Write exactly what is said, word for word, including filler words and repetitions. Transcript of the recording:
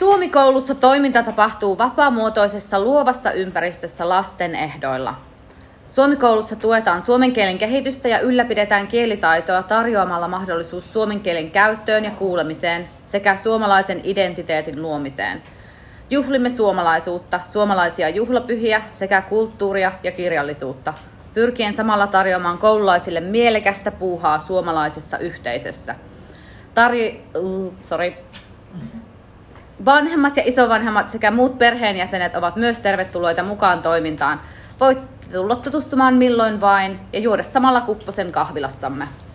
Suomi-koulussa toiminta tapahtuu vapaamuotoisessa luovassa ympäristössä lasten ehdoilla. Suomi-koulussa tuetaan suomen kielen kehitystä ja ylläpidetään kielitaitoa tarjoamalla mahdollisuus suomen kielen käyttöön ja kuulemiseen sekä suomalaisen identiteetin luomiseen. Juhlimme suomalaisuutta, suomalaisia juhlapyhiä sekä kulttuuria ja kirjallisuutta, pyrkien samalla tarjoamaan koululaisille mielekästä puuhaa suomalaisessa yhteisössä. Tarji... Uh, sorry. Vanhemmat ja isovanhemmat sekä muut perheenjäsenet ovat myös tervetulleita mukaan toimintaan. Voit tulla tutustumaan milloin vain ja juoda samalla kupposen kahvilassamme.